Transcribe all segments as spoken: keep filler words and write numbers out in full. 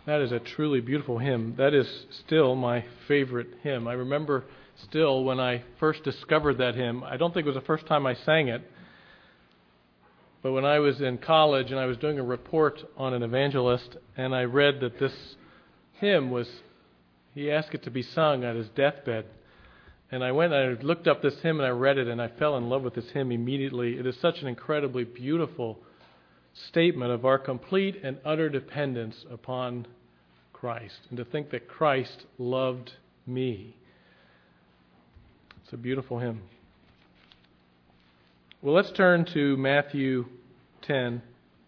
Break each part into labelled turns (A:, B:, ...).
A: That is a truly beautiful hymn. That is still my favorite hymn. I remember still when I first discovered that hymn. I don't think it was the first time I sang it, but when I was in college and I was doing a report on an evangelist, and I read that this hymn was, he asked it to be sung at his deathbed. And I went and I looked up this hymn and I read it, and I fell in love with this hymn immediately. It is such an incredibly beautiful statement of our complete and utter dependence upon Christ, and to think that Christ loved me. It's a beautiful hymn. Well, let's turn to Matthew ten.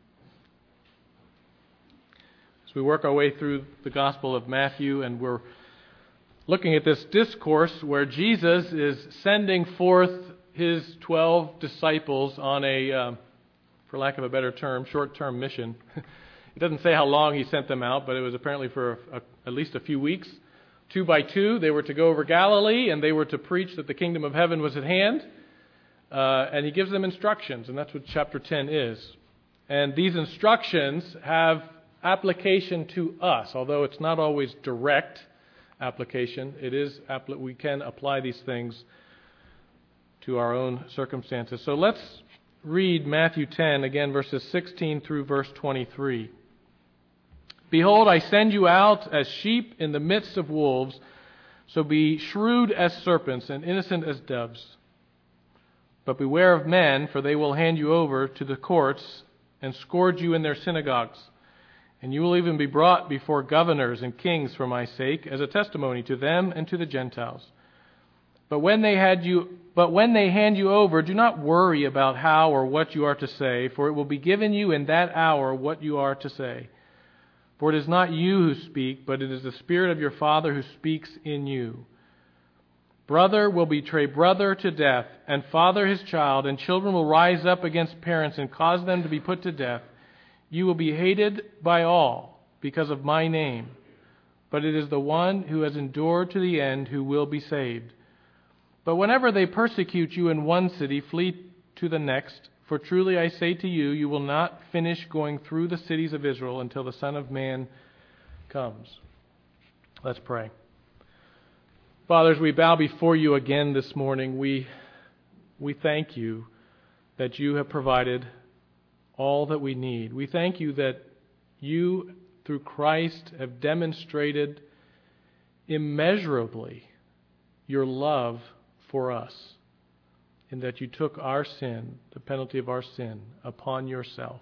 A: As we work our way through the Gospel of Matthew, and we're looking at this discourse where Jesus is sending forth his twelve disciples on a, um, for lack of a better term, short-term mission. It doesn't say how long he sent them out, but it was apparently for a, a, at least a few weeks. Two by two, they were to go over Galilee, and they were to preach that the kingdom of heaven was at hand. Uh, and he gives them instructions, and that's what chapter ten is. And these instructions have application to us, although it's not always direct application. It is we can apply these things to our own circumstances. So let's read Matthew ten, again, verses sixteen through verse twenty-three. Behold, I send you out as sheep in the midst of wolves, so be shrewd as serpents and innocent as doves. But beware of men, for they will hand you over to the courts and scourge you in their synagogues. And you will even be brought before governors and kings for my sake, as a testimony to them and to the Gentiles. But when they had you, but when they hand you over, do not worry about how or what you are to say, for it will be given you in that hour what you are to say. For it is not you who speak, but it is the Spirit of your Father who speaks in you. Brother will betray brother to death, and father his child, and children will rise up against parents and cause them to be put to death. You will be hated by all because of my name, but it is the one who has endured to the end who will be saved. But whenever they persecute you in one city, flee to the next. For truly I say to you, you will not finish going through the cities of Israel until the Son of Man comes. Let's pray. Father, as we bow before you again this morning, we we thank you that you have provided all that we need. We thank you that you, through Christ, have demonstrated immeasurably your love for us, in that you took our sin, the penalty of our sin, upon yourself.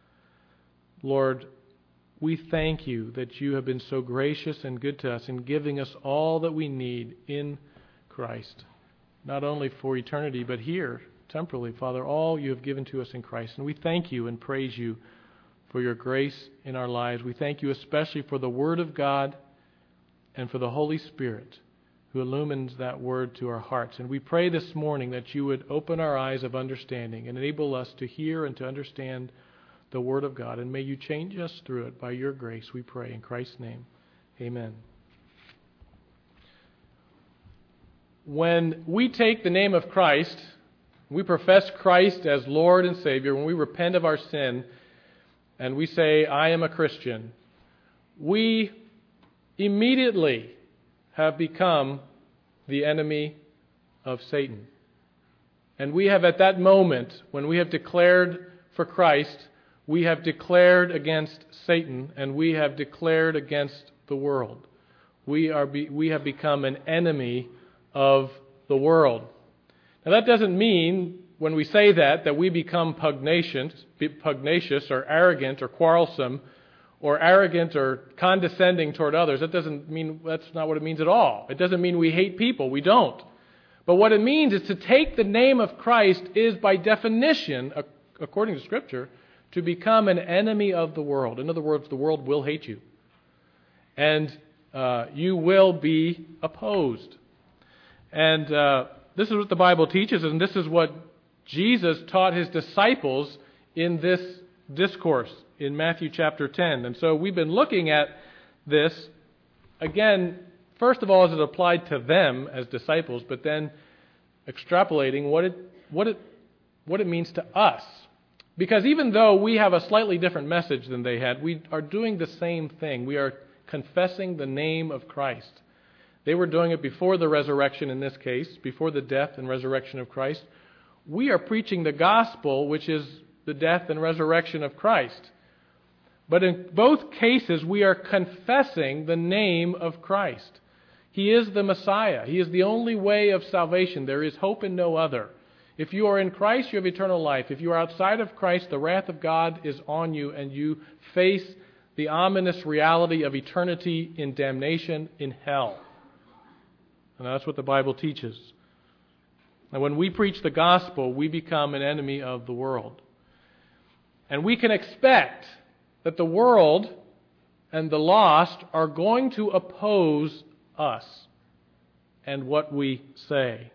A: Lord, we thank you that you have been so gracious and good to us in giving us all that we need in Christ, not only for eternity, but here, temporally, Father, all you have given to us in Christ. And we thank you and praise you for your grace in our lives. We thank you especially for the Word of God and for the Holy Spirit who illumines that Word to our hearts. And we pray this morning that you would open our eyes of understanding and enable us to hear and to understand the Word of God. And may you change us through it by your grace, we pray. In Christ's name, amen. When we take the name of Christ, we profess Christ as Lord and Savior, when we repent of our sin and we say, I am a Christian, we immediately have become the enemy of Satan. And we have at that moment, when we have declared for Christ, we have declared against Satan, and we have declared against the world. We are be, we have become an enemy of the world. Now that doesn't mean, when we say that, that we become pugnacious, pugnacious or arrogant or quarrelsome or arrogant or condescending toward others. That doesn't mean, that's not what it means at all. It doesn't mean we hate people. We don't. But what it means is to take the name of Christ is by definition, according to Scripture, to become an enemy of the world. In other words, the world will hate you. And uh, you will be opposed. And uh, this is what the Bible teaches, and this is what Jesus taught his disciples in this discourse in Matthew chapter ten. And so we've been looking at this, again, first of all, as it applied to them as disciples, but then extrapolating what it what it what it means to us. Because even though we have a slightly different message than they had, we are doing the same thing. We are confessing the name of Christ. They were doing it before the resurrection in this case, before the death and resurrection of Christ. We are preaching the gospel, which is the death and resurrection of Christ. But in both cases, we are confessing the name of Christ. He is the Messiah. He is the only way of salvation. There is hope in no other. If you are in Christ, you have eternal life. If you are outside of Christ, the wrath of God is on you, and you face the ominous reality of eternity in damnation in hell. And that's what the Bible teaches. And when we preach the gospel, we become an enemy of the world. And we can expect that the world and the lost are going to oppose us and what we say.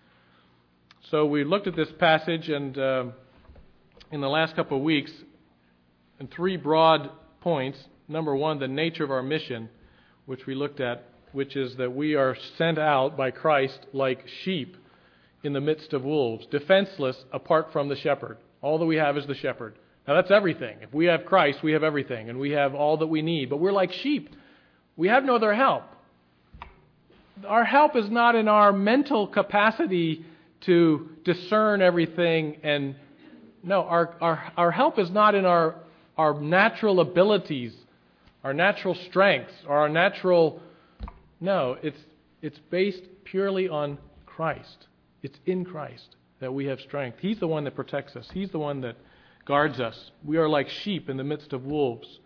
A: So we looked at this passage, and uh, in the last couple of weeks, in three broad points. Number one, the nature of our mission, which we looked at, which is that we are sent out by Christ like sheep in the midst of wolves, defenseless apart from the shepherd. All that we have is the shepherd. Now that's everything. If we have Christ, we have everything, and we have all that we need. But we're like sheep. We have no other help. Our help is not in our mental capacity to discern everything, and no, our, our, our help is not in our, our natural abilities, our natural strengths, or our natural... No, it's it's based purely on Christ. It's in Christ that we have strength. He's the one that protects us. He's the one that guards us. We are like sheep in the midst of wolves.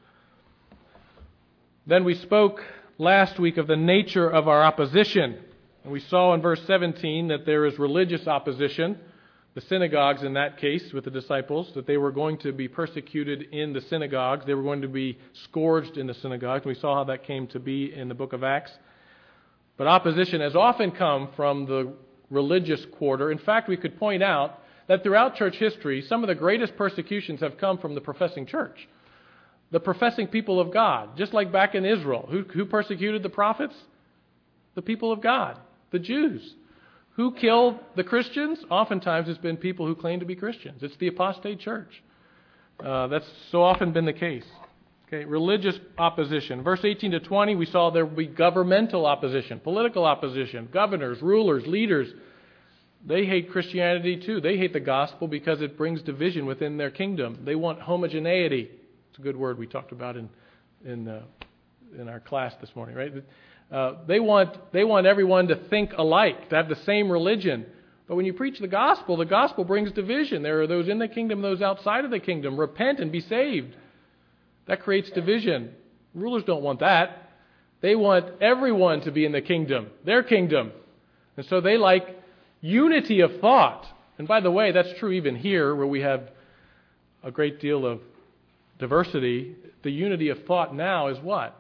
A: Then we spoke last week of the nature of our opposition. And we saw in verse seventeen that there is religious opposition. The synagogues in that case with the disciples, that they were going to be persecuted in the synagogues. They were going to be scourged in the synagogues. We saw how that came to be in the book of Acts. But opposition has often come from the religious quarter. In fact, we could point out that throughout church history, some of the greatest persecutions have come from the professing church. The professing people of God. Just like back in Israel. Who, who persecuted the prophets? The people of God. The Jews. Who killed the Christians? Oftentimes it's been people who claim to be Christians. It's the apostate church. Uh, that's so often been the case. Okay, religious opposition. Verse eighteen to twenty, we saw there would be governmental opposition, political opposition, governors, rulers, leaders. They hate Christianity too. They hate the gospel because it brings division within their kingdom. They want homogeneity. It's a good word we talked about in in uh, in our class this morning, right? Uh, they want they want everyone to think alike, to have the same religion. But when you preach the gospel, the gospel brings division. There are those in the kingdom, those outside of the kingdom. Repent and be saved. That creates division. Rulers don't want that. They want everyone to be in the kingdom, their kingdom. And so they like unity of thought. And by the way, that's true even here where we have a great deal of diversity. The unity of thought now is what?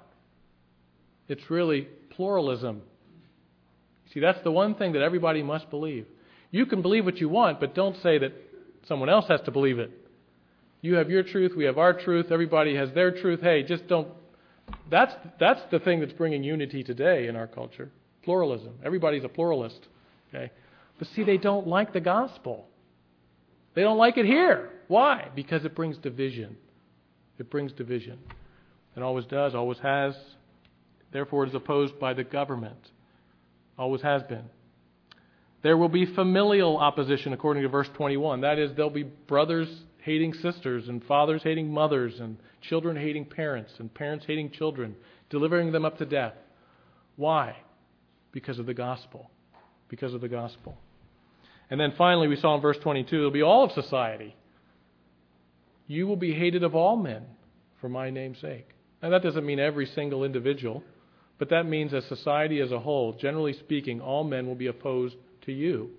A: It's really pluralism. See, that's the one thing that everybody must believe. You can believe what you want, but don't say that someone else has to believe it. You have your truth, we have our truth, everybody has their truth. Hey, just don't... That's that's the thing that's bringing unity today in our culture. Pluralism. Everybody's a pluralist. Okay? But see, they don't like the gospel. They don't like it here. Why? Because it brings division. It brings division. It always does, always has. Therefore, it is opposed by the government. Always has been. There will be familial opposition according to verse twenty-one. That is, there'll be brothers hating sisters, and fathers hating mothers, and children hating parents, and parents hating children, delivering them up to death. Why? Because of the gospel. Because of the gospel. And then finally, we saw in verse twenty-two, it'll be all of society. You will be hated of all men for my name's sake. Now, that doesn't mean every single individual, but that means as society as a whole, generally speaking, all men will be opposed to you.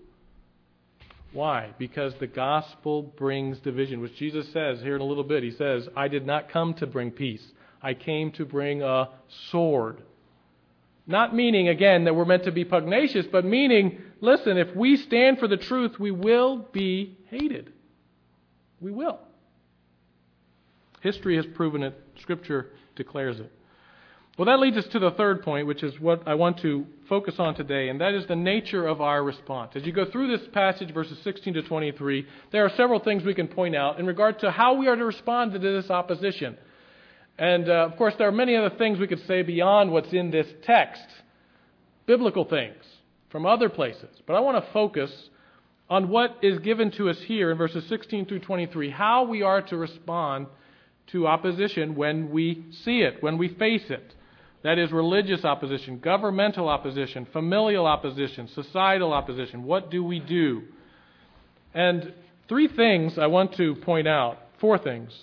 A: Why? Because the gospel brings division, which Jesus says here in a little bit. He says, I did not come to bring peace. I came to bring a sword. Not meaning, again, that we're meant to be pugnacious, but meaning, listen, if we stand for the truth, we will be hated. We will. History has proven it. Scripture declares it. Well, that leads us to the third point, which is what I want to focus on today, and that is the nature of our response. As you go through this passage, verses sixteen to twenty-three, there are several things we can point out in regard to how we are to respond to this opposition. And, uh, of course, there are many other things we could say beyond what's in this text, biblical things from other places. But I want to focus on what is given to us here in verses sixteen through twenty-three, how we are to respond to opposition when we see it, when we face it. That is religious opposition, governmental opposition, familial opposition, societal opposition. What do we do? And three things I want to point out, four things.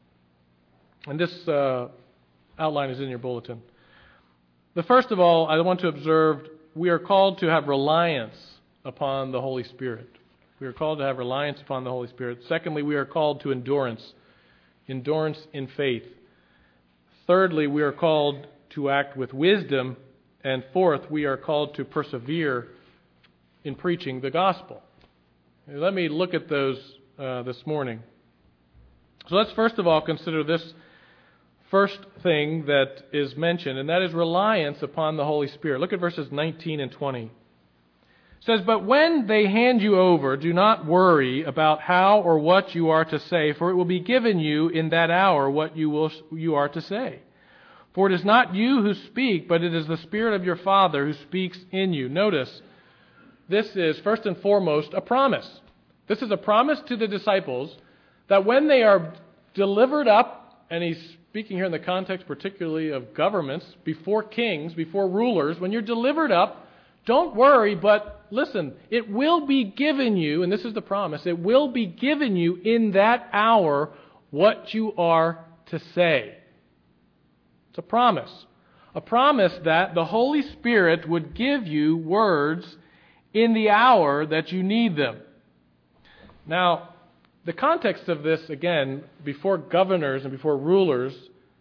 A: And this uh, outline is in your bulletin. The first of all, I want to observe we are called to have reliance upon the Holy Spirit. We are called to have reliance upon the Holy Spirit. Secondly, we are called to endurance, endurance in faith. Thirdly, we are called to act with wisdom. And fourth, we are called to persevere in preaching the gospel. Let me look at those uh, this morning. So let's first of all consider this first thing that is mentioned, and that is reliance upon the Holy Spirit. Look at verses nineteen and twenty. It says, "But when they hand you over, do not worry about how or what you are to say, for it will be given you in that hour what you will you are to say. For it is not you who speak, but it is the Spirit of your Father who speaks in you." Notice, this is first and foremost a promise. This is a promise to the disciples that when they are delivered up, and he's speaking here in the context particularly of governments, before kings, before rulers, when you're delivered up, don't worry, but listen, it will be given you, and this is the promise, it will be given you in that hour what you are to say. It's a promise. A promise that the Holy Spirit would give you words in the hour that you need them. Now, the context of this, again, before governors and before rulers,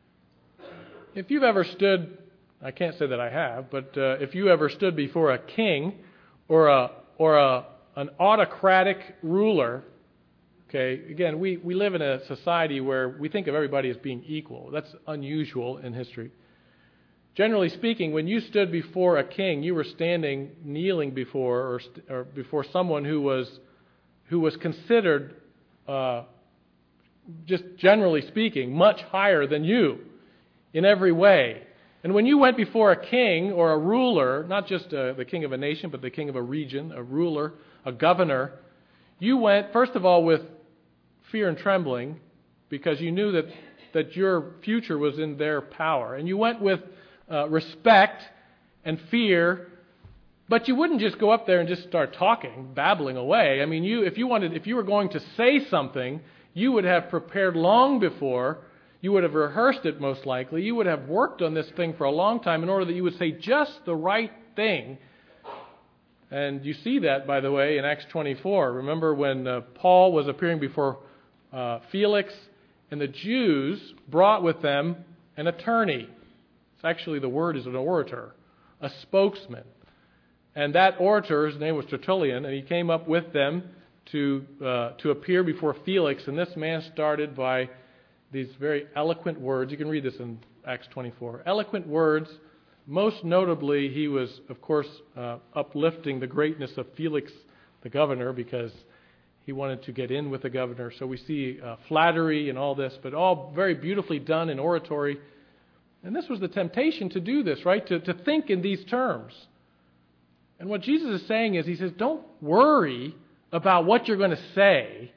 A: if you've ever stood, I can't say that I have, but uh, if you ever stood before a king or a or a an autocratic ruler, okay, again, we, we live in a society where we think of everybody as being equal. That's unusual in history. Generally speaking, when you stood before a king, you were standing, kneeling before, or, or before someone who was who was considered, uh, just generally speaking, much higher than you in every way. And when you went before a king or a ruler, not just uh, the king of a nation, but the king of a region, a ruler, a governor, you went, first of all, with fear and trembling, because you knew that, that your future was in their power. And you went with uh, respect and fear, but you wouldn't just go up there and just start talking, babbling away. I mean, you if you wanted, if you were going to say something, you would have prepared long before. You would have rehearsed it most likely. You would have worked on this thing for a long time in order that you would say just the right thing. And you see that, by the way, in Acts twenty-four. Remember when uh, Paul was appearing before uh, Felix, and the Jews brought with them an attorney. It's actually, the word is an orator, a spokesman. And that orator, his name was Tertullian, and he came up with them to uh, to appear before Felix. And this man started by these very eloquent words. You can read this in Acts twenty-four. Eloquent words. Most notably, he was, of course, uh, uplifting the greatness of Felix, the governor, because he wanted to get in with the governor. So we see uh, flattery and all this, but all very beautifully done in oratory. And this was the temptation to do this, right? To, to think in these terms. And what Jesus is saying is, he says, don't worry about what you're going to say,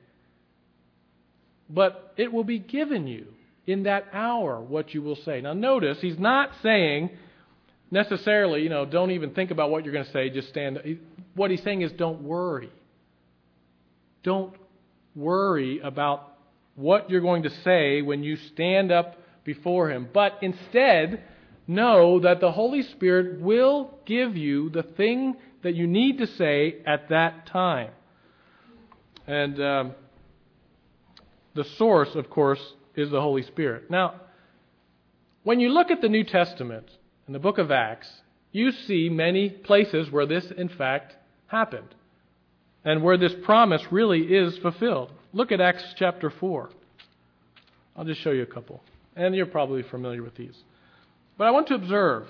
A: but it will be given you in that hour what you will say. Now notice, he's not saying necessarily, you know, don't even think about what you're going to say, just stand. What he's saying is don't worry. Don't worry about what you're going to say when you stand up before him, but instead know that the Holy Spirit will give you the thing that you need to say at that time. And um, the source, of course, is the Holy Spirit. Now, when you look at the New Testament, in the book of Acts, you see many places where this, in fact, happened, and where this promise really is fulfilled. Look at Acts chapter four. I'll just show you a couple, and you're probably familiar with these. But I want to observe.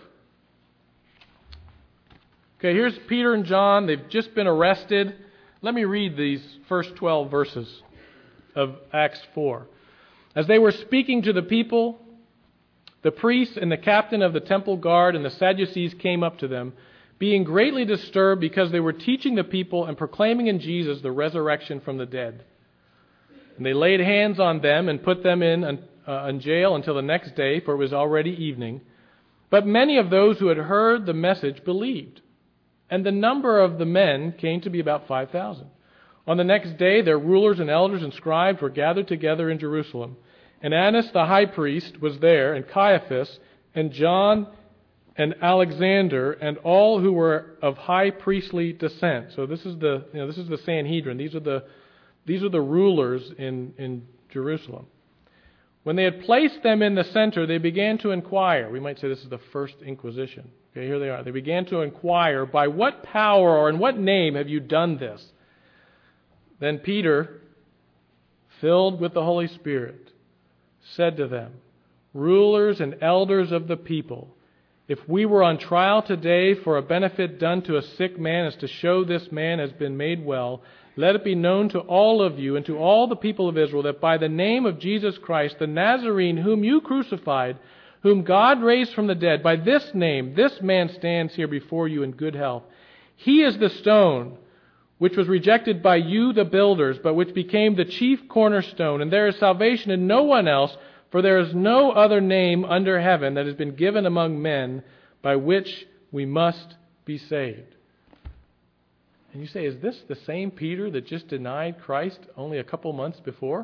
A: Okay, here's Peter and John. They've just been arrested. Let me read these first twelve verses of Acts four. As they were speaking to the people, the priests and the captain of the temple guard and the Sadducees came up to them, being greatly disturbed because they were teaching the people and proclaiming in Jesus the resurrection from the dead. And they laid hands on them and put them in, uh, in jail until the next day, for it was already evening. But many of those who had heard the message believed, and the number of the men came to be about five thousand. On the next day, their rulers and elders and scribes were gathered together in Jerusalem. And Annas the high priest was there, and Caiaphas, and John, and Alexander, and all who were of high priestly descent. So this is the you know this is the Sanhedrin. These are the these are the rulers in, in Jerusalem. When they had placed them in the center, they began to inquire. We might say this is the first Inquisition. Okay, here they are. They began to inquire, by what power or in what name have you done this? Then Peter, filled with the Holy Spirit, said to them, rulers and elders of the people, if we were on trial today for a benefit done to a sick man as to show this man has been made well, let it be known to all of you and to all the people of Israel that by the name of Jesus Christ, the Nazarene, whom you crucified, whom God raised from the dead, by this name, this man stands here before you in good health. He is the stone which was rejected by you, the builders, but which became the chief cornerstone. And there is salvation in no one else, for there is no other name under heaven that has been given among men by which we must be saved. And you say, is this the same Peter that just denied Christ only a couple months before?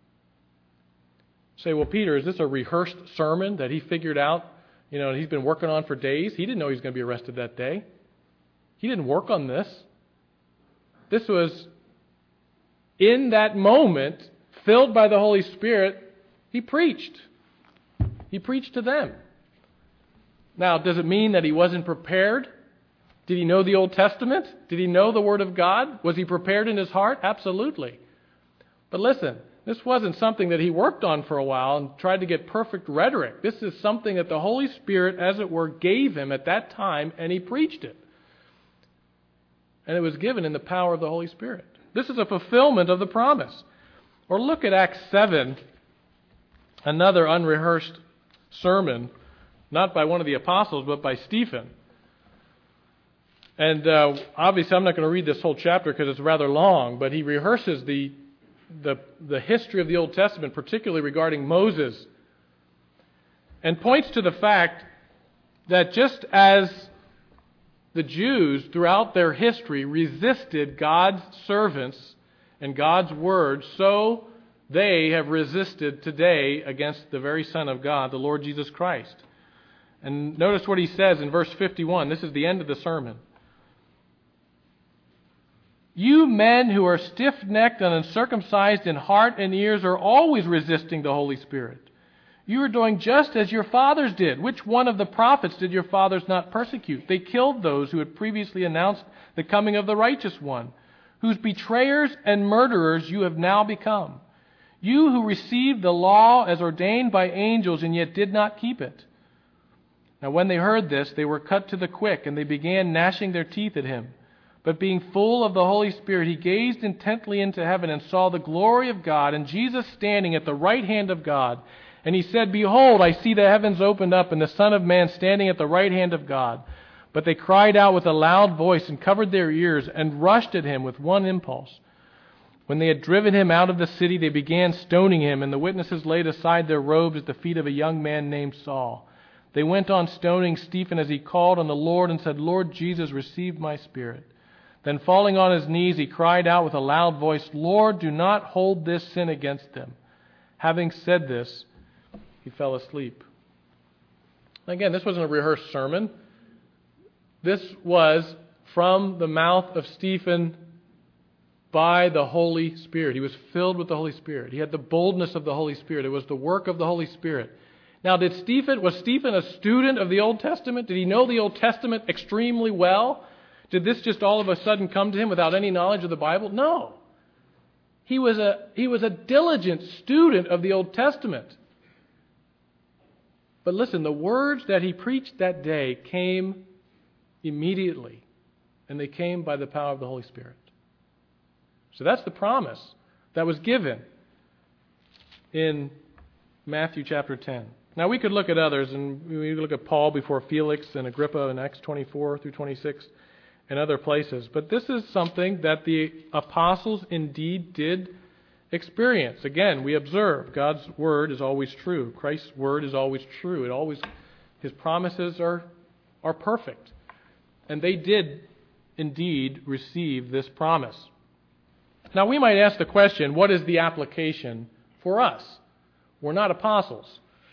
A: You say, well, Peter, is this a rehearsed sermon that he figured out, you know, and he's been working on for days? He didn't know he was going to be arrested that day. He didn't work on this. This was, in that moment, filled by the Holy Spirit, he preached. He preached to them. Now, does it mean that he wasn't prepared? Did he know the Old Testament? Did he know the Word of God? Was he prepared in his heart? Absolutely. But listen, this wasn't something that he worked on for a while and tried to get perfect rhetoric. This is something that the Holy Spirit, as it were, gave him at that time, and he preached it. And it was given in the power of the Holy Spirit. This is a fulfillment of the promise. Or look at Acts seven, another unrehearsed sermon, not by one of the apostles, but by Stephen. And uh, obviously I'm not going to read this whole chapter because it's rather long, but he rehearses the, the, the history of the Old Testament, particularly regarding Moses, and points to the fact that just as the Jews, throughout their history, resisted God's servants and God's word, so they have resisted today against the very Son of God, the Lord Jesus Christ. And notice what he says in verse fifty-one. This is the end of the sermon. You men who are stiff-necked and uncircumcised in heart and ears are always resisting the Holy Spirit. You are doing just as your fathers did. Which one of the prophets did your fathers not persecute? They killed those who had previously announced the coming of the righteous one, whose betrayers and murderers you have now become. You who received the law as ordained by angels and yet did not keep it. Now when they heard this, they were cut to the quick, and they began gnashing their teeth at him. But being full of the Holy Spirit, he gazed intently into heaven and saw the glory of God and Jesus standing at the right hand of God. And he said, Behold, I see the heavens opened up and the Son of Man standing at the right hand of God. But they cried out with a loud voice and covered their ears and rushed at him with one impulse. When they had driven him out of the city, they began stoning him, and the witnesses laid aside their robes at the feet of a young man named Saul. They went on stoning Stephen as he called on the Lord and said, Lord Jesus, receive my spirit. Then falling on his knees, he cried out with a loud voice, Lord, do not hold this sin against them. Having said this, he fell asleep. Again, this wasn't a rehearsed sermon. This was from the mouth of Stephen by the Holy Spirit. He was filled with the Holy Spirit. He had the boldness of the Holy Spirit. It was the work of the Holy Spirit. Now, did Stephen, was Stephen a student of the Old Testament? Did he know the Old Testament extremely well? Did this just all of a sudden come to him without any knowledge of the Bible? No. He was a, he was a diligent student of the Old Testament. But listen, the words that he preached that day came immediately, and they came by the power of the Holy Spirit. So that's the promise that was given in Matthew chapter ten. Now we could look at others, and we could look at Paul before Felix and Agrippa in Acts twenty-four through twenty-six and other places. But this is something that the apostles indeed did experience. Again, we observe God's word is always true. Christ's word is always true. It always, his promises are are perfect. And they did indeed receive this promise. Now we might ask the question, what is the application for us? We're not apostles.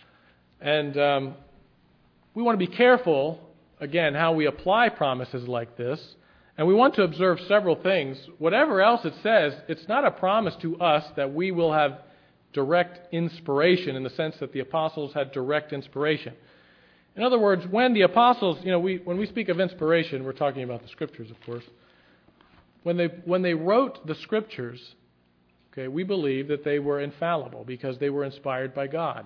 A: And um, we want to be careful, again, how we apply promises like this. And we want to observe several things. Whatever else it says, it's not a promise to us that we will have direct inspiration in the sense that the apostles had direct inspiration. In other words, when the apostles, you know, we when we speak of inspiration, we're talking about the Scriptures, of course. When they when they wrote the Scriptures, okay, we believe that they were infallible because they were inspired by God.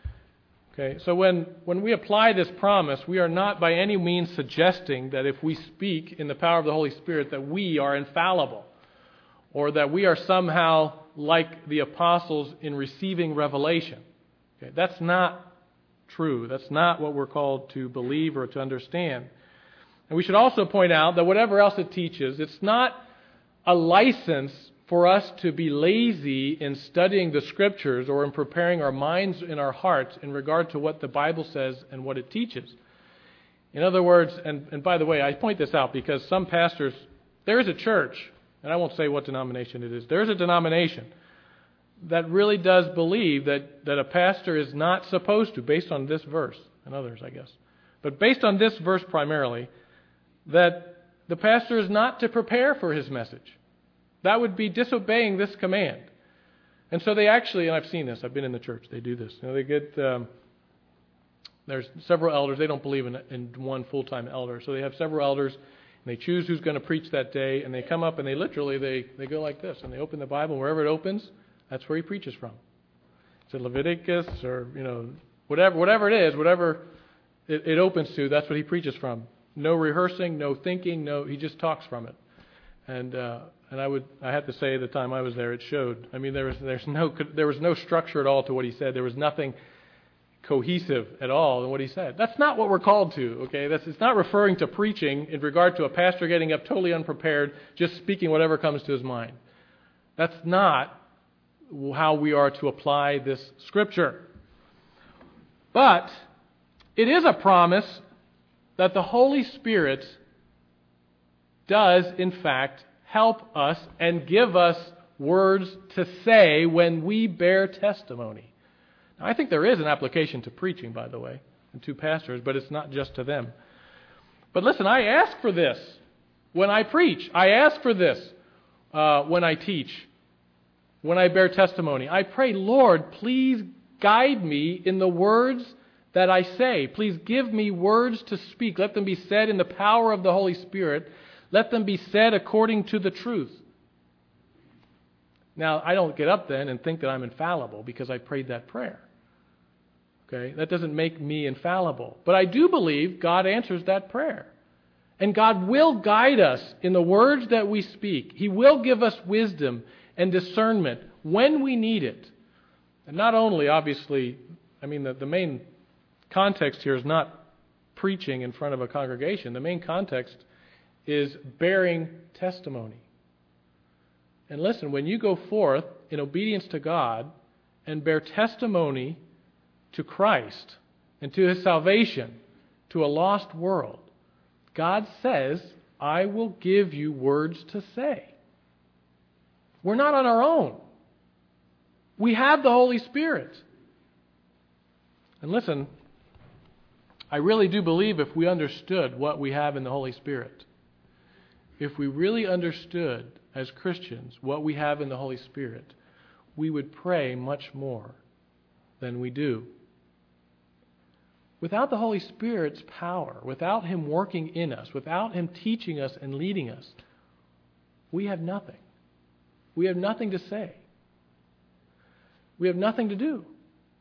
A: Okay, so when, when we apply this promise, we are not by any means suggesting that if we speak in the power of the Holy Spirit that we are infallible or that we are somehow like the apostles in receiving revelation. Okay, that's not true. That's not what we're called to believe or to understand. And we should also point out that whatever else it teaches, it's not a license for us to be lazy in studying the Scriptures or in preparing our minds and our hearts in regard to what the Bible says and what it teaches. In other words, and, and by the way, I point this out because some pastors, there is a church, and I won't say what denomination it is, there is a denomination that really does believe that, that a pastor is not supposed to, based on this verse, and others, I guess, but based on this verse primarily, that the pastor is not to prepare for his message. That would be disobeying this command. And so they actually, and I've seen this, I've been in the church, they do this. You know, they get, um, there's several elders, they don't believe in, in one full-time elder. So they have several elders, and they choose who's going to preach that day, and they come up and they literally, they, they go like this, and they open the Bible, and wherever it opens, that's where he preaches from. It's in Leviticus, or, you know, whatever whatever it is, whatever it, it opens to, that's what he preaches from. No rehearsing, no thinking, no, he just talks from it. And, uh, And I would, I have to say, the time I was there, it showed. I mean, there was, there's no, there was no structure at all to what he said. There was nothing cohesive at all in what he said. That's not what we're called to. Okay, that's it's not referring to preaching in regard to a pastor getting up totally unprepared, just speaking whatever comes to his mind. That's not how we are to apply this Scripture. But it is a promise that the Holy Spirit does, in fact, help us and give us words to say when we bear testimony. Now, I think there is an application to preaching, by the way, and to pastors, but it's not just to them. But listen, I ask for this when I preach. I ask for this uh, when I teach, when I bear testimony. I pray, Lord, please guide me in the words that I say. Please give me words to speak. Let them be said in the power of the Holy Spirit. Let them be said according to the truth. Now, I don't get up then and think that I'm infallible because I prayed that prayer. Okay, that doesn't make me infallible. But I do believe God answers that prayer. And God will guide us in the words that we speak. He will give us wisdom and discernment when we need it. And not only, obviously, I mean, the, the main context here is not preaching in front of a congregation. The main context is bearing testimony. And listen, when you go forth in obedience to God and bear testimony to Christ and to His salvation to a lost world, God says, I will give you words to say. We're not on our own. We have the Holy Spirit. And listen, I really do believe if we understood what we have in the Holy Spirit, if we really understood as Christians what we have in the Holy Spirit, we would pray much more than we do. Without the Holy Spirit's power, without Him working in us, without Him teaching us and leading us, we have nothing. We have nothing to say. We have nothing to do.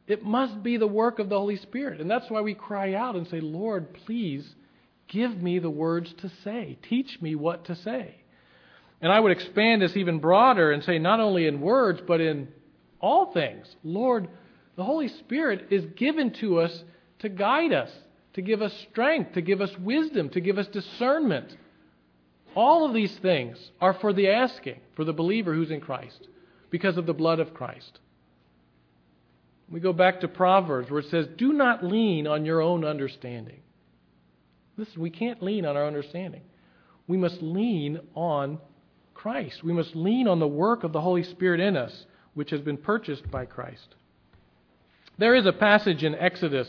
A: It must be the work of the Holy Spirit. And that's why we cry out and say, Lord, please give me the words to say. Teach me what to say. And I would expand this even broader and say not only in words, but in all things. Lord, the Holy Spirit is given to us to guide us, to give us strength, to give us wisdom, to give us discernment. All of these things are for the asking, for the believer who's in Christ, because of the blood of Christ. We go back to Proverbs where it says, do not lean on your own understanding. Listen, we can't lean on our understanding. We must lean on Christ. We must lean on the work of the Holy Spirit in us, which has been purchased by Christ. There is a passage in Exodus.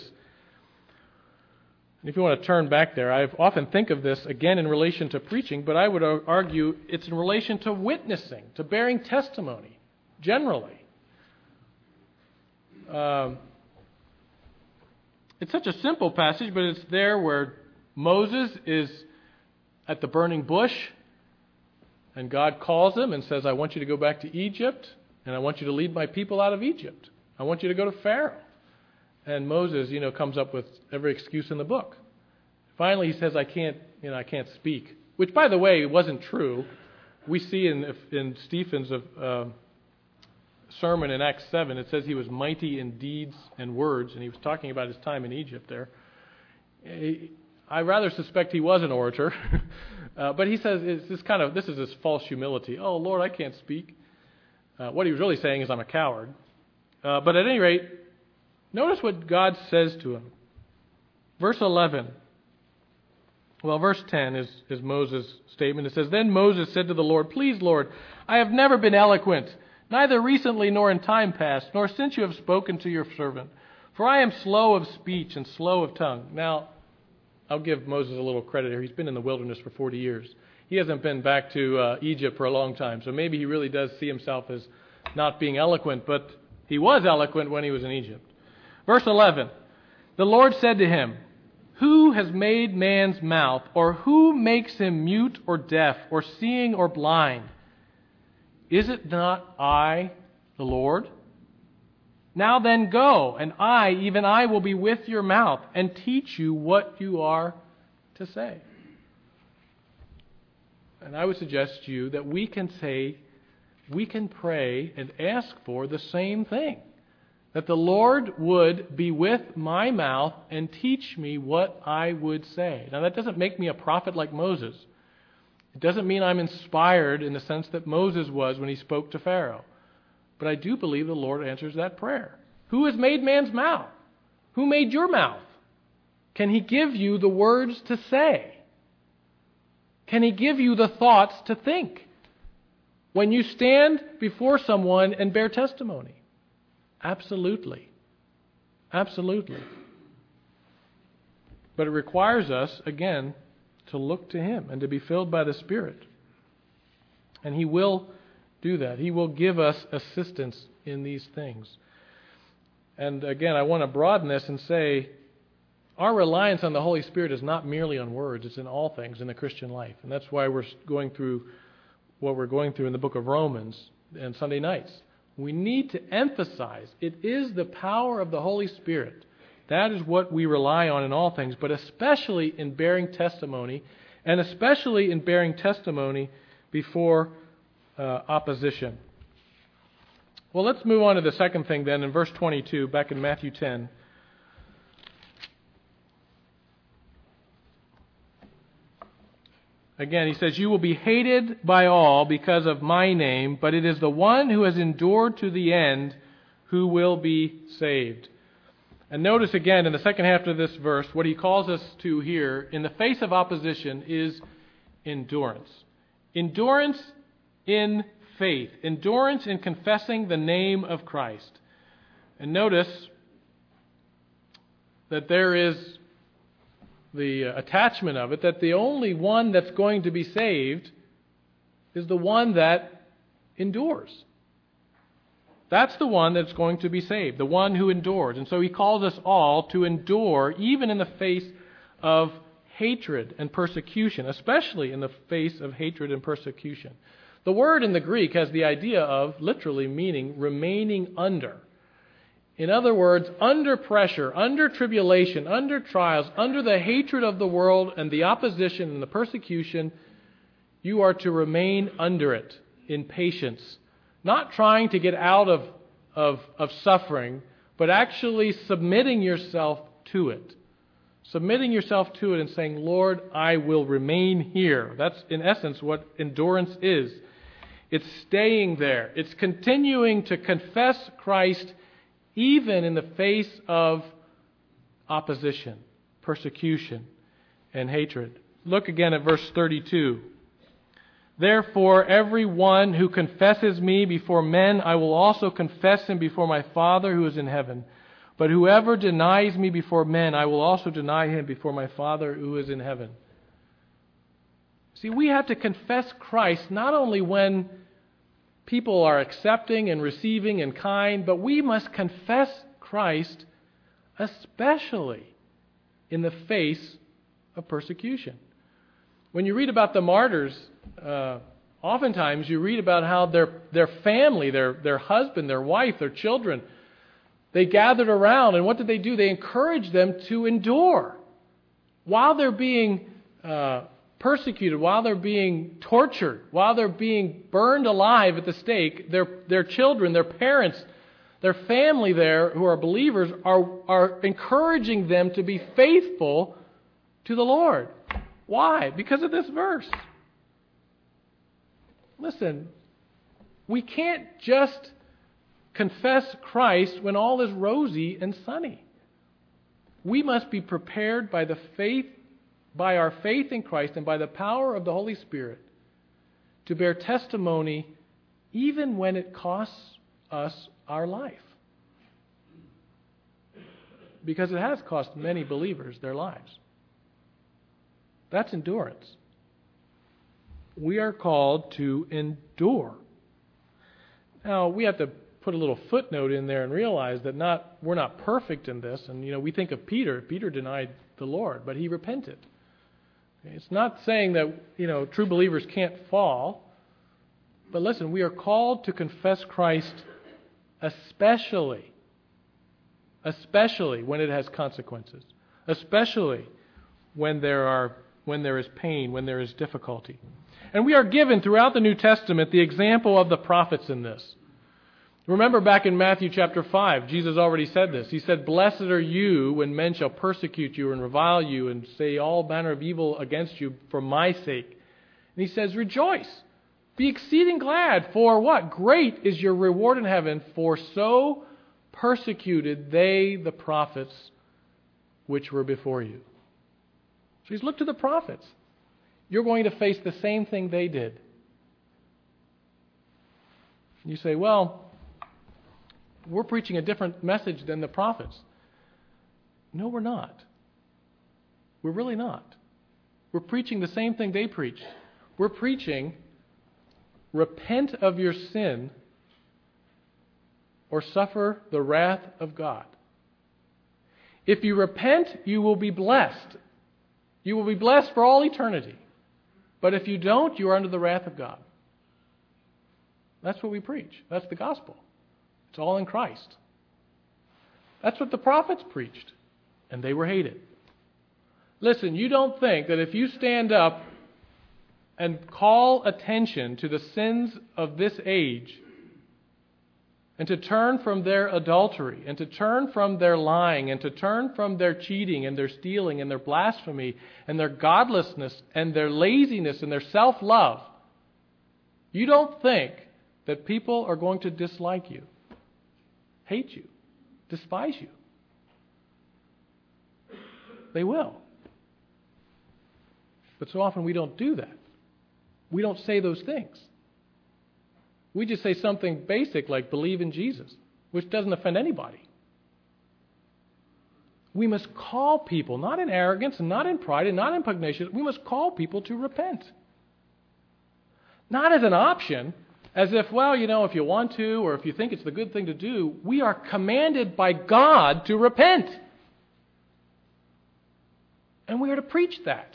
A: If you want to turn back there, I often think of this again in relation to preaching, but I would argue it's in relation to witnessing, to bearing testimony, generally. Um, it's such a simple passage, but it's there where Moses is at the burning bush, and God calls him and says, I want you to go back to Egypt, and I want you to lead my people out of Egypt. I want you to go to Pharaoh. And Moses, you know, comes up with every excuse in the book. Finally, he says, I can't, you know, I can't speak. Which, by the way, wasn't true. We see in in Stephen's uh, sermon in Acts seven, it says he was mighty in deeds and words, and he was talking about his time in Egypt there. I rather suspect he was an orator, uh, but he says it's this kind of this is this false humility. Oh, Lord, I can't speak. Uh, what he was really saying is I'm a coward. Uh, but at any rate, notice what God says to him. Verse eleven. Well, verse ten is, is Moses' statement. It says, Then Moses said to the Lord, Please, Lord, I have never been eloquent, neither recently nor in time past, nor since you have spoken to your servant. For I am slow of speech and slow of tongue. Now, I'll give Moses a little credit here. He's been in the wilderness for forty years. He hasn't been back to uh, Egypt for a long time, so maybe he really does see himself as not being eloquent, but he was eloquent when he was in Egypt. Verse eleven, the Lord said to him, Who has made man's mouth, or who makes him mute or deaf, or seeing or blind? Is it not I, the Lord? Now then go, and I, even I, will be with your mouth, and teach you what you are to say. And I would suggest to you that we can say, we can pray and ask for the same thing. That the Lord would be with my mouth and teach me what I would say. Now that doesn't make me a prophet like Moses. It doesn't mean I'm inspired in the sense that Moses was when he spoke to Pharaoh. But I do believe the Lord answers that prayer. Who has made man's mouth? Who made your mouth? Can he give you the words to say? Can he give you the thoughts to think when you stand before someone and bear testimony? Absolutely. Absolutely. But it requires us, again, to look to Him and to be filled by the Spirit. And He will do that. He will give us assistance in these things. And again, I want to broaden this and say, our reliance on the Holy Spirit is not merely on words, it's in all things in the Christian life. And that's why we're going through what we're going through in the book of Romans and Sunday nights. We need to emphasize it is the power of the Holy Spirit. That is what we rely on in all things, but especially in bearing testimony, and especially in bearing testimony before uh, opposition. Well, let's move on to the second thing then in verse twenty-two, back in Matthew ten. Again, he says, You will be hated by all because of my name, but it is the one who has endured to the end who will be saved. And notice again in the second half of this verse, what he calls us to here, in the face of opposition, is endurance. Endurance in faith. Endurance in confessing the name of Christ. And notice that there is the attachment of it, that the only one that's going to be saved is the one that endures. That's the one that's going to be saved, the one who endures. And so he calls us all to endure even in the face of hatred and persecution, especially in the face of hatred and persecution. The word in the Greek has the idea of literally meaning remaining under. In other words, under pressure, under tribulation, under trials, under the hatred of the world and the opposition and the persecution, you are to remain under it in patience, not trying to get out of, of, of suffering, but actually submitting yourself to it. Submitting yourself to it and saying, Lord, I will remain here. That's in essence what endurance is. It's staying there. It's continuing to confess Christ even in the face of opposition, persecution, and hatred. Look again at verse thirty-two. Therefore, every one who confesses me before men, I will also confess him before my Father who is in heaven. But whoever denies me before men, I will also deny him before my Father who is in heaven. See, we have to confess Christ not only when people are accepting and receiving and kind, but we must confess Christ especially in the face of persecution. When you read about the martyrs, uh, oftentimes you read about how their their family, their their husband, their wife, their children, they gathered around, and what did they do? They encouraged them to endure while they're being uh, persecuted, while they're being tortured, while they're being burned alive at the stake. Their their children, their parents, their family there who are believers are are encouraging them to be faithful to the Lord. Why? Because of this verse. Listen, we can't just confess Christ when all is rosy and sunny. We must be prepared by the faith, by our faith in Christ and by the power of the Holy Spirit to bear testimony even when it costs us our life. Because it has cost many believers their lives. That's endurance. We are called to endure. Now, we have to put a little footnote in there and realize that not we're not perfect in this. And, you know, we think of Peter. Peter denied the Lord, but he repented. It's not saying that, you know, true believers can't fall. But listen, we are called to confess Christ especially, especially when it has consequences, especially when there are when there is pain, when there is difficulty. And we are given throughout the New Testament the example of the prophets in this. Remember back in Matthew chapter five, Jesus already said this. He said, "Blessed are you when men shall persecute you and revile you and say all manner of evil against you for my sake." And he says, "Rejoice, be exceeding glad, for what? Great is your reward in heaven, for so persecuted they the prophets which were before you." So he's looked to the prophets. You're going to face the same thing they did. You say, well, we're preaching a different message than the prophets. No, we're not. We're really not. We're preaching the same thing they preached. We're preaching, repent of your sin or suffer the wrath of God. If you repent, you will be blessed. You will be blessed for all eternity. But if you don't, you are under the wrath of God. That's what we preach. That's the gospel. It's all in Christ. That's what the prophets preached, and they were hated. Listen, you don't think that if you stand up and call attention to the sins of this age, and to turn from their adultery, and to turn from their lying, and to turn from their cheating, and their stealing, and their blasphemy, and their godlessness, and their laziness, and their self-love, you don't think that people are going to dislike you, hate you, despise you. They will. But so often we don't do that. We don't say those things. We just say something basic like believe in Jesus, which doesn't offend anybody. We must call people, not in arrogance and not in pride and not in pugnaciousness, we must call people to repent. Not as an option, as if, well, you know, if you want to or if you think it's the good thing to do. We are commanded by God to repent. And we are to preach that.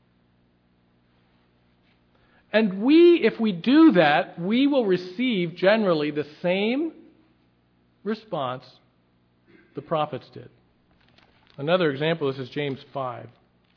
A: And we, if we do that, we will receive generally the same response the prophets did. Another example, this is James five.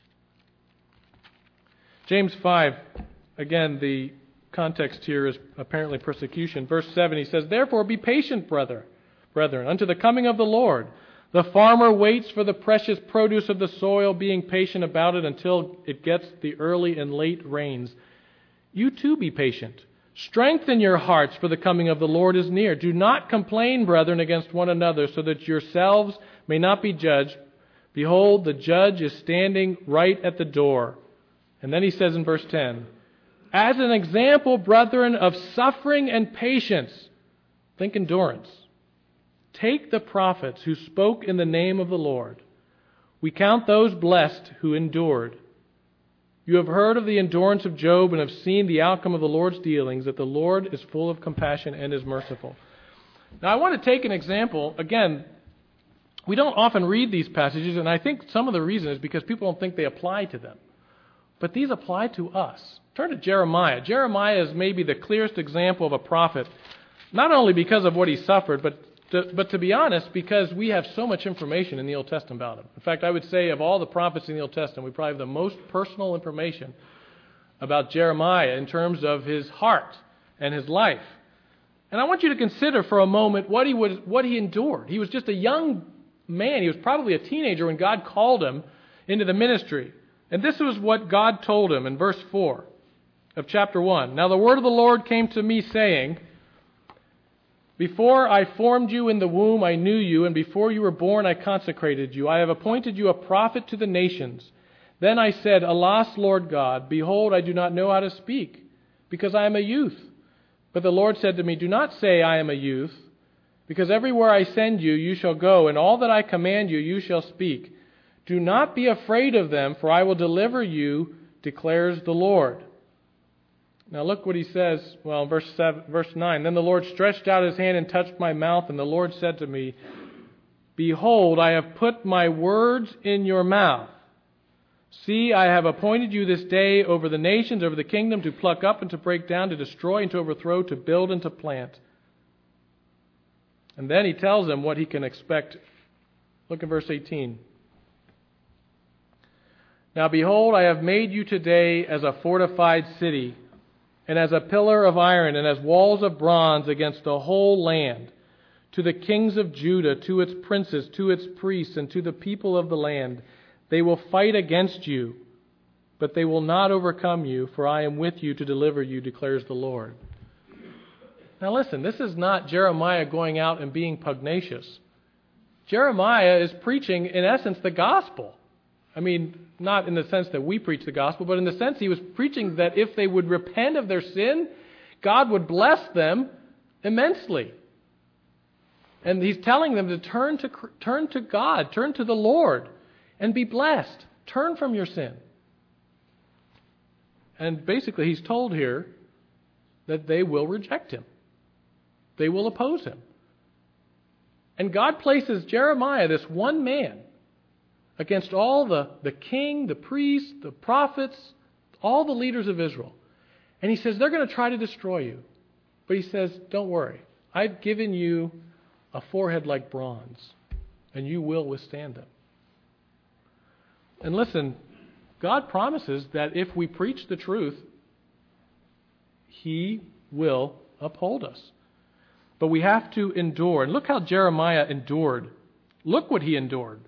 A: James five, again, the context here is apparently persecution. Verse seven, he says, "Therefore be patient, brother, brethren, unto the coming of the Lord. The farmer waits for the precious produce of the soil, being patient about it until it gets the early and late rains. You too be patient. Strengthen your hearts, for the coming of the Lord is near. Do not complain, brethren, against one another, so that yourselves may not be judged. Behold, the judge is standing right at the door." And then he says in verse ten, "As an example, brethren, of suffering and patience," think endurance, "take the prophets who spoke in the name of the Lord. We count those blessed who endured. You have heard of the endurance of Job and have seen the outcome of the Lord's dealings, that the Lord is full of compassion and is merciful." Now I want to take an example. Again, we don't often read these passages, and I think some of the reason is because people don't think they apply to them. But these apply to us. Turn to Jeremiah. Jeremiah is maybe the clearest example of a prophet, not only because of what he suffered, but to, but to be honest, because we have so much information in the Old Testament about him. In fact, I would say of all the prophets in the Old Testament, we probably have the most personal information about Jeremiah in terms of his heart and his life. And I want you to consider for a moment what he was, what he endured. He was just a young man. He was probably a teenager when God called him into the ministry. And this was what God told him in verse four of chapter one. "Now the word of the Lord came to me, saying, Before I formed you in the womb, I knew you, and before you were born, I consecrated you. I have appointed you a prophet to the nations. Then I said, Alas, Lord God, behold, I do not know how to speak, because I am a youth. But the Lord said to me, Do not say, I am a youth, because everywhere I send you, you shall go, and all that I command you, you shall speak. Do not be afraid of them, for I will deliver you, declares the Lord." Now look what he says, well, verse seven, verse nine. "Then the Lord stretched out his hand and touched my mouth, and the Lord said to me, Behold, I have put my words in your mouth. See, I have appointed you this day over the nations, over the kingdom, to pluck up and to break down, to destroy and to overthrow, to build and to plant." And then he tells them what he can expect. Look at verse eighteen. "Now behold, I have made you today as a fortified city, and as a pillar of iron, and as walls of bronze against the whole land. To the kings of Judah, to its princes, to its priests, and to the people of the land, they will fight against you, but they will not overcome you, for I am with you to deliver you, declares the Lord." Now listen, this is not Jeremiah going out and being pugnacious. Jeremiah is preaching, in essence, the gospel. I mean, not in the sense that we preach the gospel, but in the sense he was preaching that if they would repent of their sin, God would bless them immensely. And he's telling them to turn to turn to God, turn to the Lord, and be blessed. Turn from your sin. And basically he's told here that they will reject him. They will oppose him. And God places Jeremiah, this one man, against all the, the king, the priest, the prophets, all the leaders of Israel. And he says, they're going to try to destroy you. But he says, don't worry. I've given you a forehead like bronze, and you will withstand them. And listen, God promises that if we preach the truth, He will uphold us. But we have to endure. And look how Jeremiah endured. Look what he endured.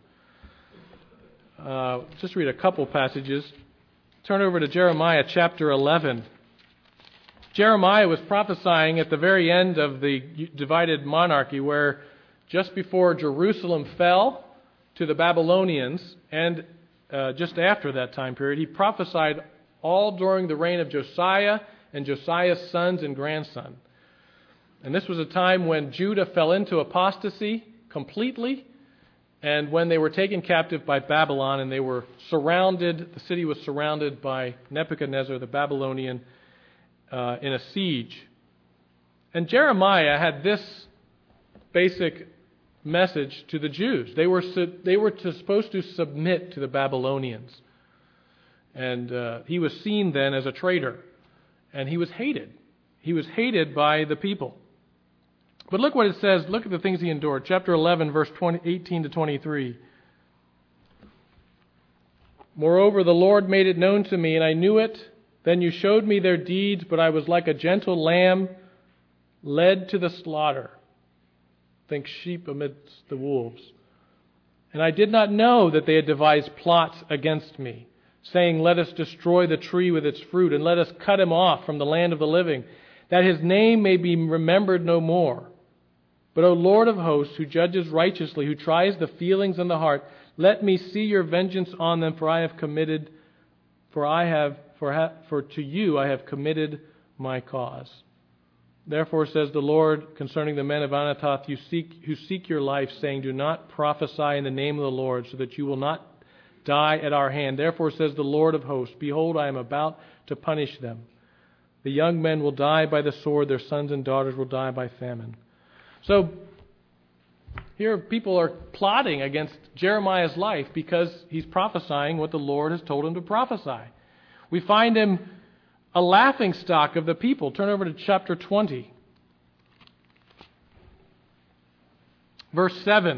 A: Uh, just read a couple passages. Turn over to Jeremiah chapter eleven. Jeremiah was prophesying at the very end of the divided monarchy, where just before Jerusalem fell to the Babylonians, and uh, just after that time period, he prophesied all during the reign of Josiah and Josiah's sons and grandson. And this was a time when Judah fell into apostasy completely, and when they were taken captive by Babylon, and they were surrounded, the city was surrounded by Nebuchadnezzar, the Babylonian, uh, in a siege. And Jeremiah had this basic message to the Jews. They were su- they were to, supposed to submit to the Babylonians. And uh, he was seen then as a traitor. And he was hated. He was hated by the people. But look what it says. Look at the things he endured. Chapter eleven, verse eighteen to twenty-three. Moreover, the Lord made it known to me, and I knew it. Then you showed me their deeds, but I was like a gentle lamb led to the slaughter. Think sheep amidst the wolves. And I did not know that they had devised plots against me, saying, let us destroy the tree with its fruit, and let us cut him off from the land of the living, that his name may be remembered no more. But, O Lord of hosts, who judges righteously, who tries the feelings and the heart, let me see your vengeance on them, for I have committed, for I have, for, ha, for to you I have committed my cause. Therefore says the Lord concerning the men of Anathoth, you seek, who seek your life, saying, do not prophesy in the name of the Lord, so that you will not die at our hand. Therefore says the Lord of hosts, behold, I am about to punish them. The young men will die by the sword, their sons and daughters will die by famine. So, here people are plotting against Jeremiah's life because he's prophesying what the Lord has told him to prophesy. We find him a laughingstock of the people. Turn over to chapter twenty. Verse seven.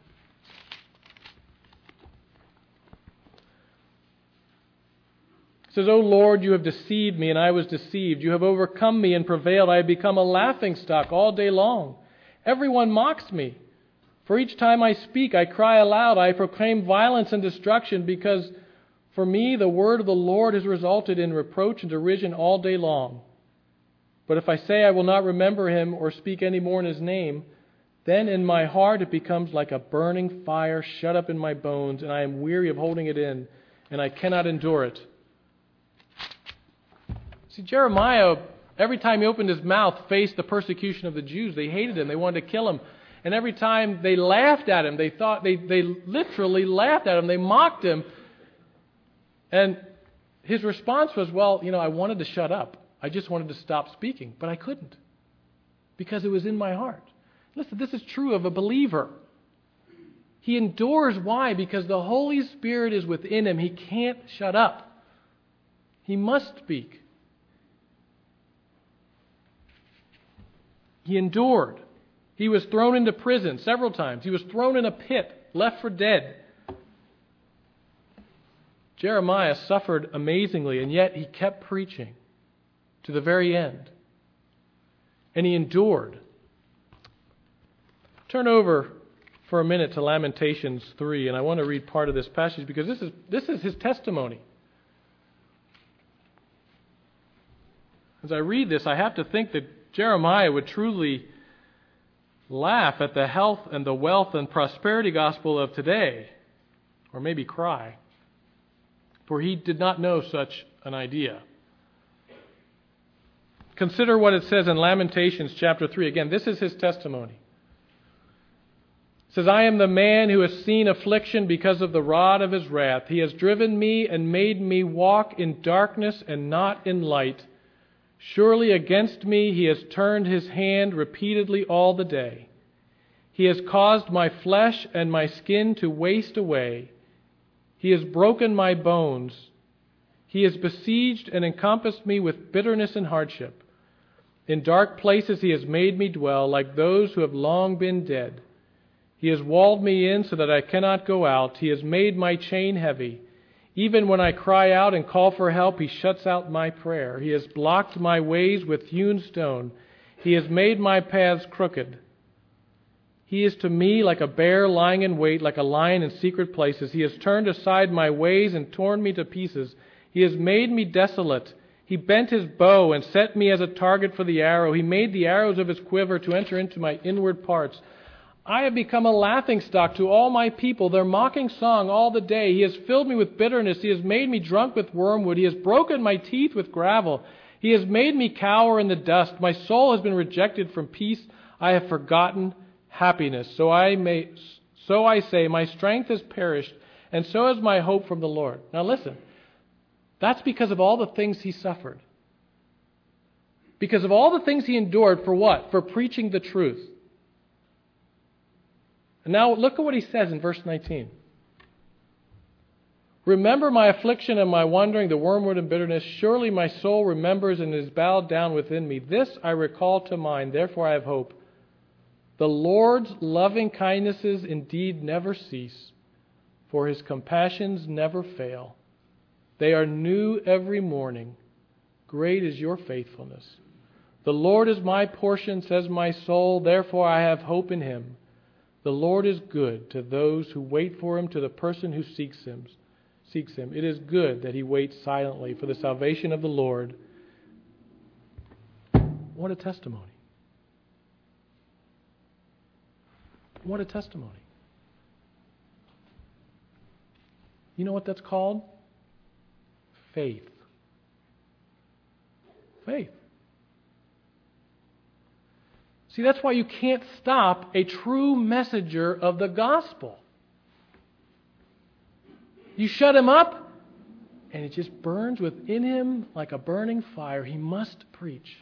A: It says, O Lord, you have deceived me, and I was deceived. You have overcome me and prevailed. I have become a laughingstock all day long. Everyone mocks me. For each time I speak, I cry aloud. I proclaim violence and destruction, because for me the word of the Lord has resulted in reproach and derision all day long. But if I say I will not remember him or speak any more in his name, then in my heart it becomes like a burning fire shut up in my bones, and I am weary of holding it in, and I cannot endure it. See, Jeremiah, every time he opened his mouth, faced the persecution of the Jews. They hated him. They wanted to kill him. And every time they laughed at him, they thought they, they literally laughed at him. They mocked him. And his response was, well, you know, I wanted to shut up. I just wanted to stop speaking, but I couldn't because it was in my heart. Listen, this is true of a believer. He endures. Why? Because the Holy Spirit is within him. He can't shut up. He must speak. He endured. He was thrown into prison several times. He was thrown in a pit, left for dead. Jeremiah suffered amazingly, and yet he kept preaching to the very end. And he endured. Turn over for a minute to Lamentations three, and I want to read part of this passage because this is this is his testimony. As I read this, I have to think that Jeremiah would truly laugh at the health and the wealth and prosperity gospel of today, or maybe cry, for he did not know such an idea. Consider what it says in Lamentations chapter three. Again, this is his testimony. It says, I am the man who has seen affliction because of the rod of his wrath. He has driven me and made me walk in darkness and not in light. Surely against me he has turned his hand repeatedly all the day. He has caused my flesh and my skin to waste away. He has broken my bones. He has besieged and encompassed me with bitterness and hardship. In dark places he has made me dwell, like those who have long been dead. He has walled me in so that I cannot go out. He has made my chain heavy. Even when I cry out and call for help, he shuts out my prayer. He has blocked my ways with hewn stone. He has made my paths crooked. He is to me like a bear lying in wait, like a lion in secret places. He has turned aside my ways and torn me to pieces. He has made me desolate. He bent his bow and set me as a target for the arrow. He made the arrows of his quiver to enter into my inward parts. I have become a laughingstock to all my people, their mocking song all the day. He has filled me with bitterness. He has made me drunk with wormwood. He has broken my teeth with gravel. He has made me cower in the dust. My soul has been rejected from peace. I have forgotten happiness. So I may, so I say, my strength has perished, and so has my hope from the Lord. Now listen, that's because of all the things he suffered. Because of all the things he endured for what? For preaching the truth. And now look at what he says in verse nineteen. Remember my affliction and my wandering, the wormwood and bitterness. Surely my soul remembers and is bowed down within me. This I recall to mind, therefore I have hope. The Lord's loving kindnesses indeed never cease, for his compassions never fail. They are new every morning. Great is your faithfulness. The Lord is my portion, says my soul, therefore I have hope in him. The Lord is good to those who wait for him, to the person who seeks him. Seeks him. It is good that he waits silently for the salvation of the Lord. What a testimony. What a testimony. You know what that's called? Faith. Faith. See, that's why you can't stop a true messenger of the gospel. You shut him up, and it just burns within him like a burning fire. He must preach.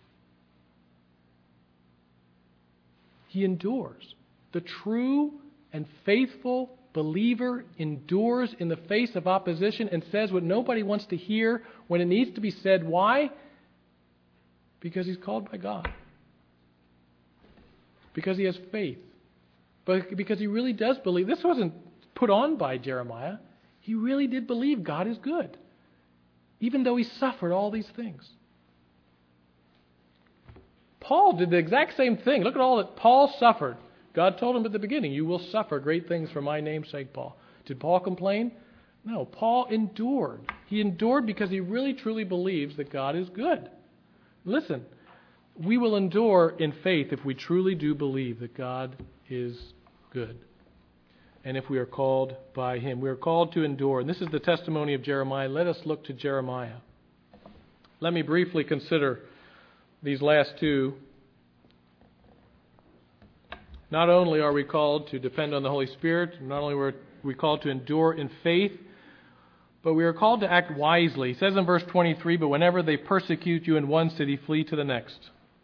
A: He endures. The true and faithful believer endures in the face of opposition and says what nobody wants to hear when it needs to be said. Why? Because he's called by God. Because he has faith. But because he really does believe. This wasn't put on by Jeremiah. He really did believe God is good, even though he suffered all these things. Paul did the exact same thing. Look at all that Paul suffered. God told him at the beginning, you will suffer great things for my name's sake, Paul. Did Paul complain? No, Paul endured. He endured because he really truly believes that God is good. Listen, we will endure in faith if we truly do believe that God is good. And if we are called by him. We are called to endure. And this is the testimony of Jeremiah. Let us look to Jeremiah. Let me briefly consider these last two. Not only are we called to depend on the Holy Spirit, not only are we called to endure in faith, but we are called to act wisely. He says in verse twenty-three, but whenever they persecute you in one city, flee to the next.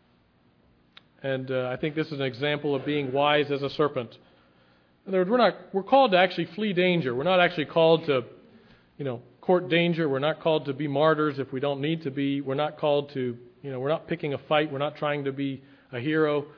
A: And uh, I think this is an example of being wise as a serpent. In other words, we're not we're called to actually flee danger. We're not actually called to, you know, court danger. We're not called to be martyrs if we don't need to be. We're not called to, you know, we're not picking a fight. We're not trying to be a hero.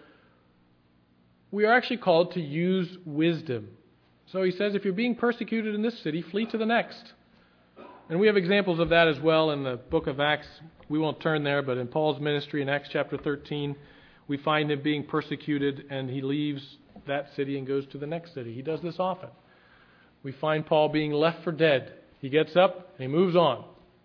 A: We are actually called to use wisdom. So he says, if you're being persecuted in this city, flee to the next. And we have examples of that as well in the book of Acts. We won't turn there, but in Paul's ministry in Acts chapter thirteen, we find him being persecuted, and he leaves that city and goes to the next city. He does this often. We find Paul being left for dead. He gets up and he moves on.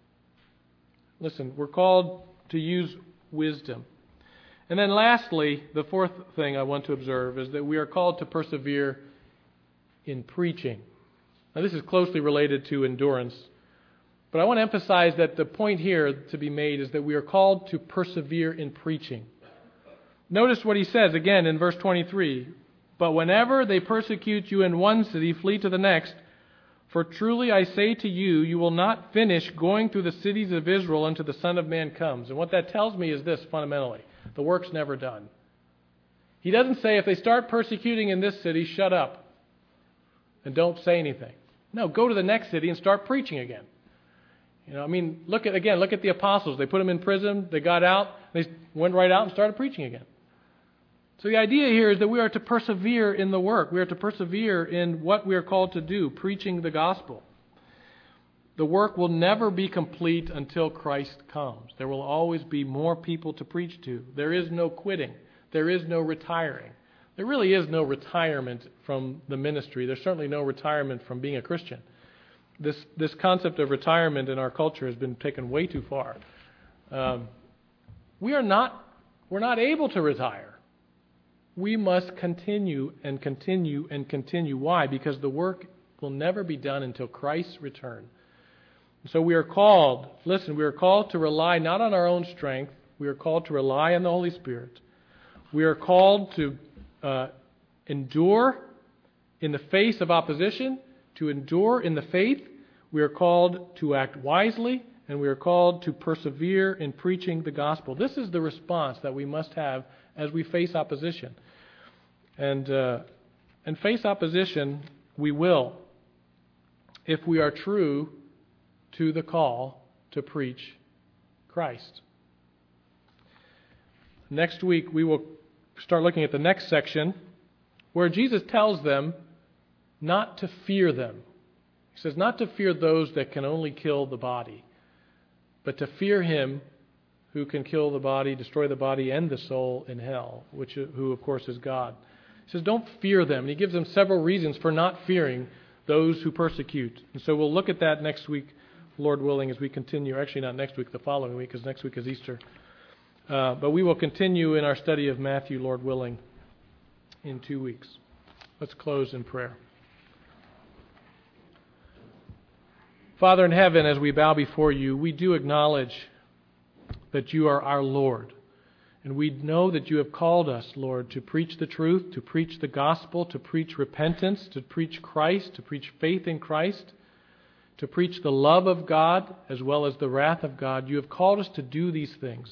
A: Listen, we're called to use wisdom. And then lastly, the fourth thing I want to observe is that we are called to persevere in preaching. Now this is closely related to endurance, but I want to emphasize that the point here to be made is that we are called to persevere in preaching. Notice what he says again in verse twenty-three. But whenever they persecute you in one city, flee to the next. For truly I say to you, you will not finish going through the cities of Israel until the Son of Man comes. And what that tells me is this fundamentally. The work's never done. He doesn't say if they start persecuting in this city, shut up and don't say anything. No, go to the next city and start preaching again. You know, I mean, look at again, look at the apostles. They put them in prison, they got out, they went right out and started preaching again. So the idea here is that we are to persevere in the work. We are to persevere in what we are called to do, preaching the gospel. The work will never be complete until Christ comes. There will always be more people to preach to. There is no quitting. There is no retiring. There really is no retirement from the ministry. There's certainly no retirement from being a Christian. This this concept of retirement in our culture has been taken way too far. Um, we are not we're not able to retire. We must continue and continue and continue. Why? Because the work will never be done until Christ's return. So we are called, listen, we are called to rely not on our own strength. We are called to rely on the Holy Spirit. We are called to uh, endure in the face of opposition, to endure in the faith. We are called to act wisely, and we are called to persevere in preaching the gospel. This is the response that we must have as we face opposition. And, uh, and face opposition we will if we are true to the call to preach Christ. Next week we will start looking at the next section where Jesus tells them not to fear them. He says not to fear those that can only kill the body, but to fear him who can kill the body, destroy the body and the soul in hell, which who of course is God. He says don't fear them. And he gives them several reasons for not fearing those who persecute. And so we'll look at that next week, Lord willing, as we continue. Actually not next week, the following week, because next week is Easter. Uh, but we will continue in our study of Matthew, Lord willing, in two weeks. Let's close in prayer. Father in heaven, as we bow before you, we do acknowledge that you are our Lord. And we know that you have called us, Lord, to preach the truth, to preach the gospel, to preach repentance, to preach Christ, to preach faith in Christ, to preach the love of God as well as the wrath of God. You have called us to do these things.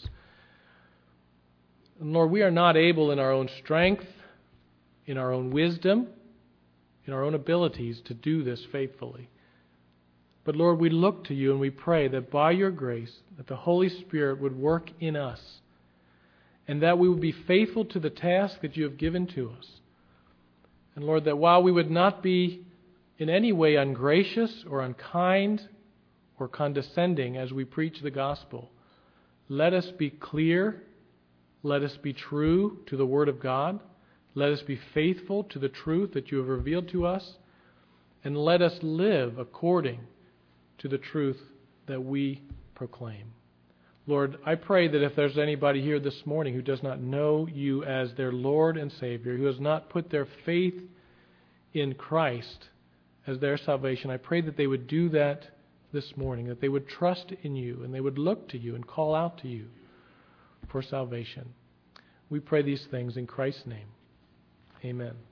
A: And Lord, we are not able in our own strength, in our own wisdom, in our own abilities to do this faithfully. But Lord, we look to you and we pray that by your grace, that the Holy Spirit would work in us and that we would be faithful to the task that you have given to us. And Lord, that while we would not be in any way ungracious or unkind or condescending as we preach the gospel, let us be clear, let us be true to the Word of God, let us be faithful to the truth that you have revealed to us, and let us live according to the truth that we proclaim. Lord, I pray that if there's anybody here this morning who does not know you as their Lord and Savior, who has not put their faith in Christ as their salvation, I pray that they would do that this morning, that they would trust in you and they would look to you and call out to you for salvation. We pray these things in Christ's name. Amen.